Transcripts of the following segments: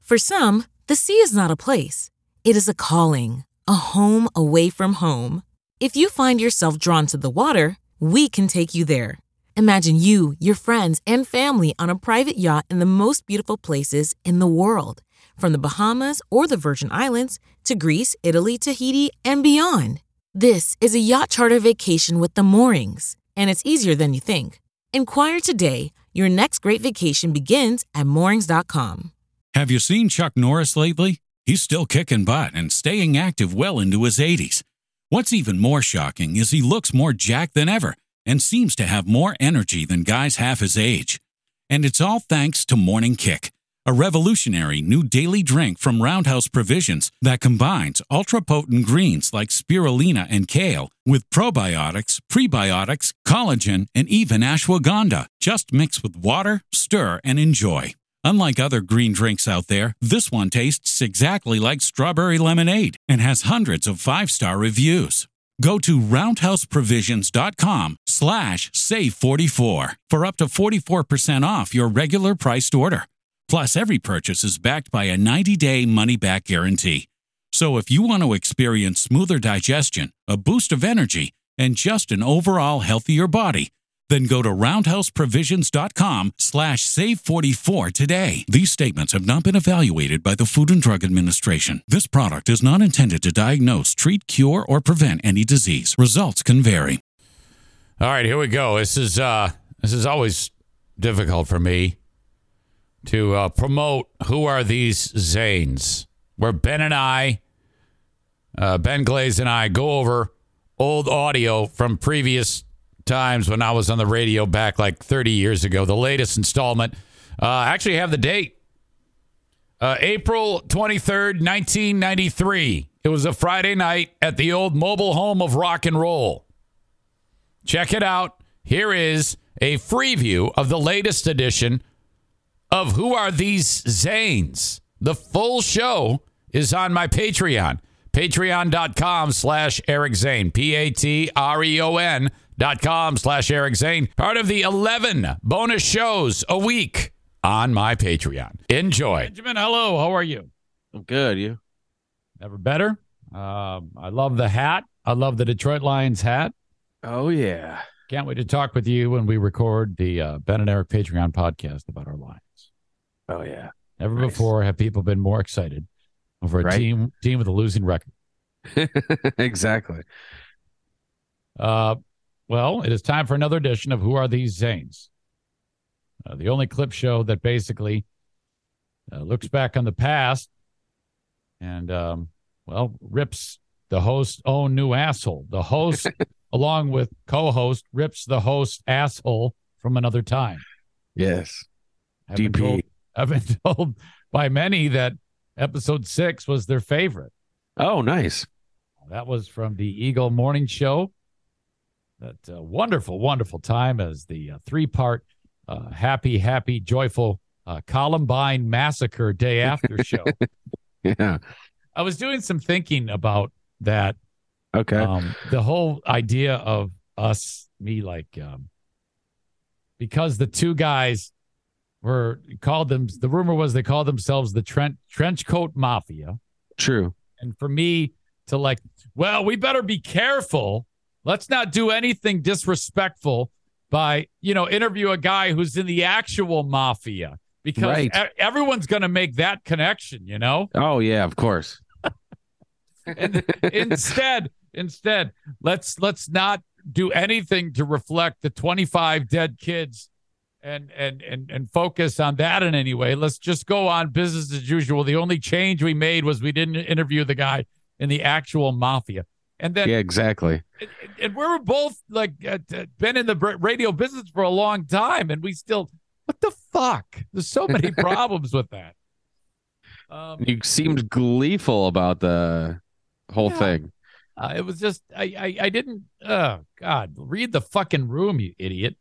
For some, the sea is not a place. It is a calling, a home away from home. If you find yourself drawn to the water, we can take you there. Imagine you, your friends, and family on a private yacht in the most beautiful places in the world. From the Bahamas or the Virgin Islands to Greece, Italy, Tahiti, and beyond. This is a yacht charter vacation with the Moorings, and it's easier than you think. Inquire today. Your next great vacation begins at moorings.com. Have you seen Chuck Norris lately? He's still kicking butt and staying active well into his 80s. What's even more shocking is he looks more jacked than ever and seems to have more energy than guys half his age. And it's all thanks to Morning Kick, a revolutionary new daily drink from Roundhouse Provisions that combines ultra-potent greens like spirulina and kale with probiotics, prebiotics, collagen, and even ashwagandha. Just mix with water, stir, and enjoy. Unlike other green drinks out there, this one tastes exactly like strawberry lemonade and has hundreds of 5-star reviews. Go to roundhouseprovisions.com/save44 for up to 44% off your regular priced order. Plus, every purchase is backed by a 90-day money-back guarantee. So if you want to experience smoother digestion, a boost of energy, and just an overall healthier body, then go to roundhouseprovisions.com/save44 today. These statements have not been evaluated by the Food and Drug Administration. This product is not intended to diagnose, treat, cure, or prevent any disease. Results can vary. All right, here we go. This is always difficult for me to promote Who Are These Zanes, where Ben Glaze and I go over old audio from previous times when I was on the radio back like 30 years ago. The latest installment. I actually have the date. April 23rd, 1993. It was a Friday night at the old mobile home of rock and roll. Check it out. Here is a preview of the latest edition of Who Are These Zanes? The full show is on my Patreon. Patreon.com/Eric Zane. Patreon.com/Eric Zane. Part of the 11 bonus shows a week on my Patreon. Enjoy. Benjamin, hello. How are you? I'm good. You? Never better. I love the hat. I love the Detroit Lions hat. Oh, yeah. Can't wait to talk with you when we record the Ben and Eric Patreon podcast about our Lions. Oh, yeah. Never before have people been more excited over a team with a losing record. Exactly. Well, it is time for another edition of Who Are These Zanes? The only clip show that basically looks back on the past and, rips the host's own new asshole. The host, along with co-host, rips the host's asshole from another time. Yes. I've been told by many that episode 6 was their favorite. Oh, nice. That was from the Eagle Morning Show. That wonderful, wonderful time as the 3-part happy, joyful Columbine Massacre Day After show. Yeah. I was doing some thinking about that. Okay. The whole idea of because the two guys the rumor was they called themselves the Trench Coat Mafia. True. And for me to we better be careful. Let's not do anything disrespectful by, interview a guy who's in the actual mafia because everyone's going to make that connection, Oh, yeah, of course. And instead, let's not do anything to reflect the 25 dead kids and focus on that in any way. Let's just go on business as usual. The only change we made was we didn't interview the guy in the actual mafia. And then, yeah, exactly. And we were both been in the radio business for a long time, and we still, what the fuck? There's so many problems with that. You seemed gleeful about the whole thing. It was just, I didn't, oh, God, read the fucking room, you idiot.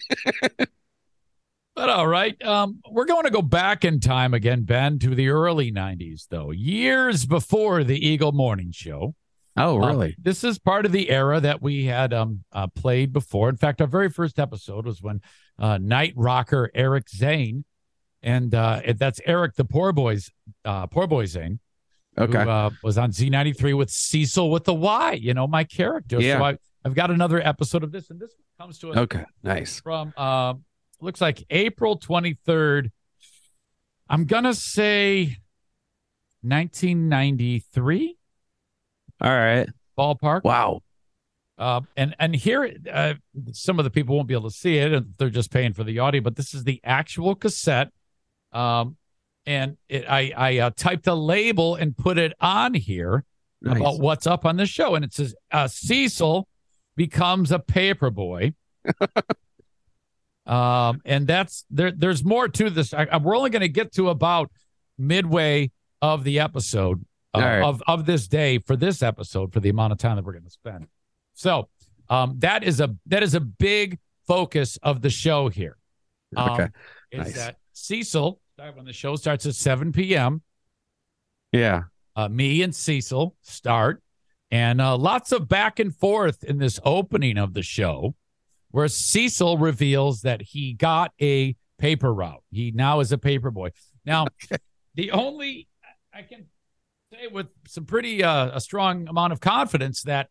But all right, we're going to go back in time again, Ben, to the early 90s, though. Years before the Eagle Morning Show. Oh, really? This is part of the era that we had played before. In fact, our very first episode was when night rocker Eric Zane And that's Eric the Poor Boy Zane. Okay. Who was on Z93 with Cecil with the Y, my character. Yeah. So I've got another episode of this, and this comes to us Okay. Nice. from looks like April 23rd. I'm gonna say 1993. All right. Ballpark. Wow. And here, some of the people won't be able to see it, and they're just paying for the audio. But this is the actual cassette. And I typed a label and put it on here about what's up on the show, and it says Cecil becomes a paper boy. And that's there's more to this. We're only going to get to about midway of the episode of this day for this episode for the amount of time that we're going to spend. So that is a big focus of the show here. Is that Cecil, when the show starts at 7 p.m. Yeah. Me and Cecil start, and lots of back and forth in this opening of the show, where Cecil reveals that he got a paper route. He now is a paper boy. Now, the only I can say with some pretty a strong amount of confidence that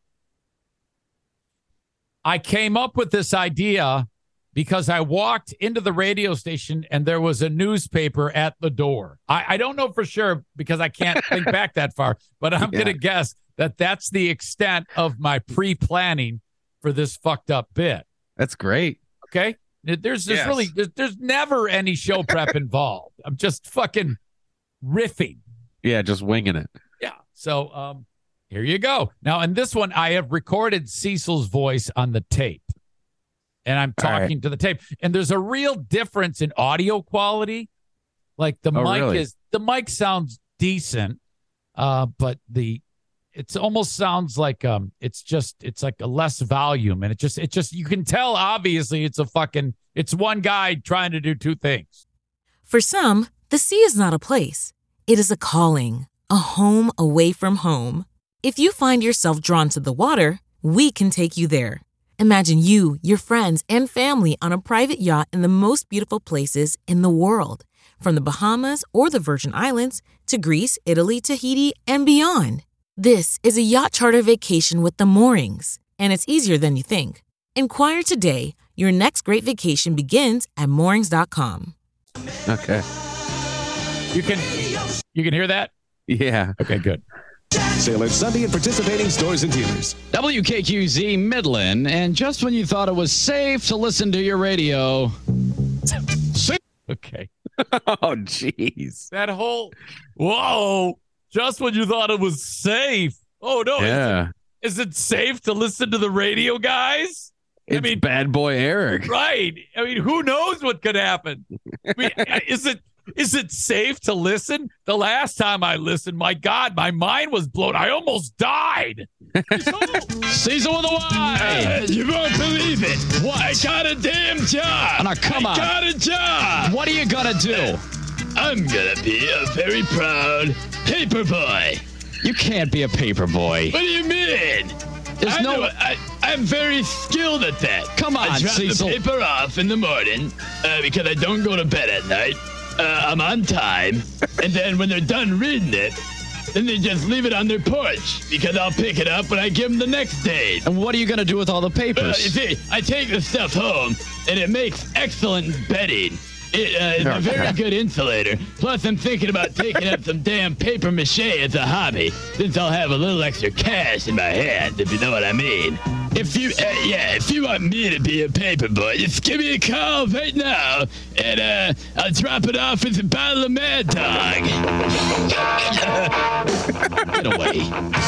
I came up with this idea because I walked into the radio station and there was a newspaper at the door. I don't know for sure because I can't think back that far, but I'm going to guess that that's the extent of my pre-planning for this fucked up bit. That's great. Okay. There's never any show prep involved. I'm just fucking riffing. Yeah. Just winging it. Yeah. So, here you go. Now, in this one, I have recorded Cecil's voice on the tape. And I'm talking to the tape. And there's a real difference in audio quality. Like the mic sounds decent, but it almost sounds like it's like a less volume, and it just you can tell obviously it's one guy trying to do two things. For some, the sea is not a place. It is a calling, a home away from home. If you find yourself drawn to the water, we can take you there. Imagine you, your friends, and family on a private yacht in the most beautiful places in the world. From the Bahamas or the Virgin Islands to Greece, Italy, Tahiti, and beyond. This is a yacht charter vacation with the Moorings, and it's easier than you think. Inquire today. Your next great vacation begins at moorings.com. Okay. You can hear that? Yeah. Okay, good. Sailor Sunday at participating stores and dealers. WKQZ Midland, and just when you thought it was safe to listen to your radio. Okay. Oh, jeez. That whole, whoa, just when you thought it was safe. Oh, no. Yeah. Is it safe to listen to the radio, guys? It's bad boy Eric. Right. I mean, who knows what could happen? I mean, is it safe to listen? The last time I listened, my God, my mind was blown. I almost died. Cecil with a Y. You won't believe it. What? I got a damn job. Now, come on. I got a job. What are you going to do? I'm going to be a very proud paper boy. You can't be a paper boy. What do you mean? I'm very skilled at that. Come on, I drop Cecil. the paper off in the morning because I don't go to bed at night. I'm on time, and then when they're done reading it, then they just leave it on their porch because I'll pick it up when I give them the next day. And what are you going to do with all the papers? You see, I take the stuff home, and it makes excellent bedding. It's a very good insulator. Plus, I'm thinking about taking up some damn paper mache as a hobby, since I'll have a little extra cash in my hands, if you know what I mean. If you want me to be a paper boy, just give me a call right now, and I'll drop it off with a bottle of Mad Dog. Get away.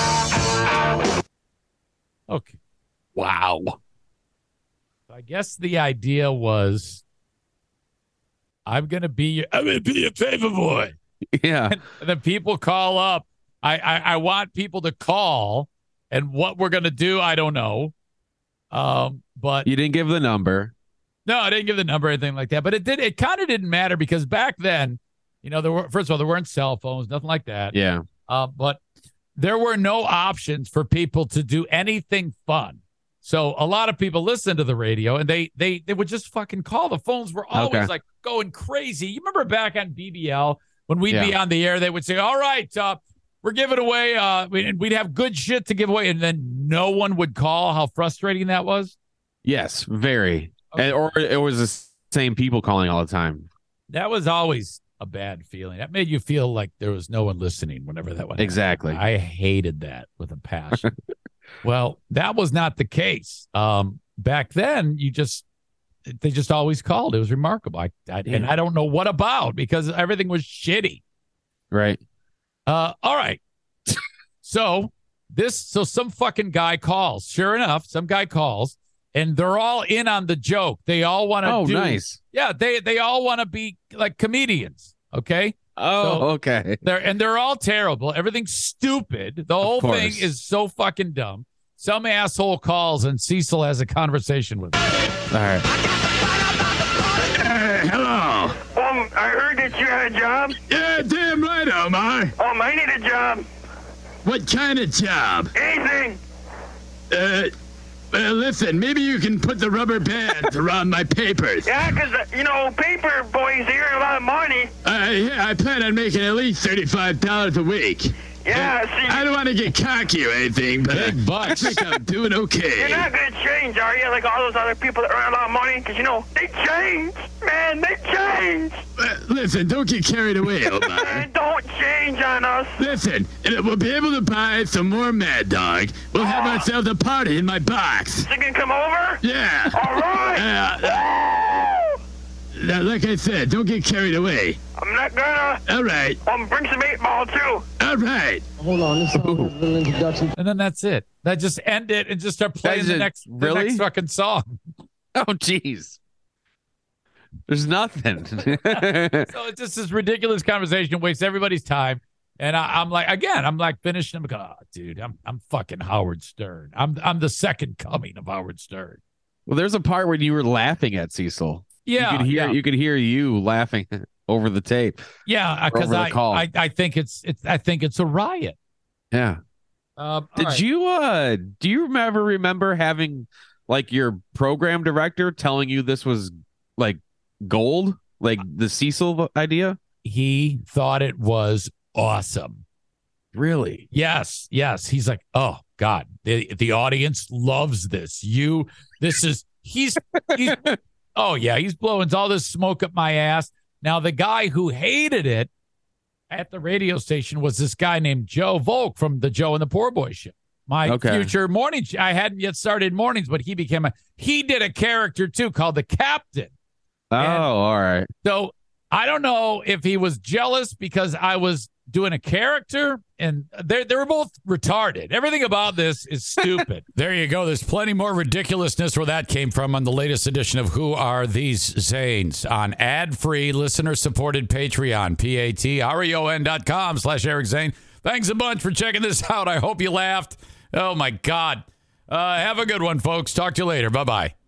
Okay. Wow. I guess the idea was I'm gonna be a paper boy. Yeah. And then people call up. I want people to call, and what we're gonna do, I don't know. But You didn't give the number. no, I didn't give the number or anything like that. But it kind of didn't matter because back then, first of all, there weren't cell phones, nothing like that. Yeah. But there were no options for people to do anything fun. So a lot of people listened to the radio, and they would just fucking call. The phones were always like going crazy. You remember back on BBL when we'd be on the air, they would say, all right, we're giving away, we'd have good shit to give away, and then no one would call. How frustrating that was? Yes, very. Okay. Or it was the same people calling all the time. That was always a bad feeling. That made you feel like there was no one listening whenever that went on. Exactly. I hated that with a passion. Well, that was not the case. Back then, they just always called. It was remarkable. And I don't know what about, because everything was shitty. Right. All right. So some fucking guy calls. Sure enough, some guy calls, and they're all in on the joke. They all want to nice. Yeah, they all want to be like comedians, okay? Okay. They're all terrible. Everything's stupid. The whole thing is so fucking dumb. Some asshole calls, and Cecil has a conversation with him. All right. Hello. I heard that you had a job. Yeah, damn right, Omar. I need a job. What kind of job? Anything. Listen, maybe you can put the rubber bands around my papers. Yeah, because, paper boys, they earn a lot of money. I plan on making at least $35 a week. Yeah, see. I don't want to get cocky or anything, but Big bucks. I think I'm doing okay. You're not going to change, are you? Like all those other people that earn a lot of money? Because, they change. Man, they change. Listen, don't get carried away, Omar. Man, don't change on us. Listen, we'll be able to buy some more Mad Dog. We'll have ourselves a party in my box. So you can come over? Yeah. All right. Now, like I said, don't get carried away. I'm not gonna. All right. Bring some 8-ball, too. All right. Hold on, this song is a little introduction. And then that's it. That just end it and just start playing the next fucking song. Oh, jeez. There's nothing. So it's just this ridiculous conversation, wastes everybody's time. And I'm like finishing. I'm like, oh, dude, I'm fucking Howard Stern. I'm the second coming of Howard Stern. Well, there's a part when you were laughing at Cecil. Yeah, you could hear you laughing over the tape. Yeah, because I think it's a riot. Yeah. Do you remember having like your program director telling you this was like gold, like the Cecil idea? He thought it was awesome. Really? Yes. He's like, oh God, the audience loves this. He's oh yeah, he's blowing all this smoke up my ass. Now the guy who hated it at the radio station was this guy named Joe Volk from the Joe and the Poor Boy show. My future morning. I hadn't yet started mornings, but he did a character too called the Captain. Oh, all right. So I don't know if he was jealous because I was doing a character, and they were both retarded. Everything about this is stupid. There you go. There's plenty more ridiculousness where that came from on the latest edition of Who Are These Zanes on ad-free, listener-supported Patreon, patreon.com/Eric Zane. Thanks a bunch for checking this out. I hope you laughed. Oh, my God. Have a good one, folks. Talk to you later. Bye-bye.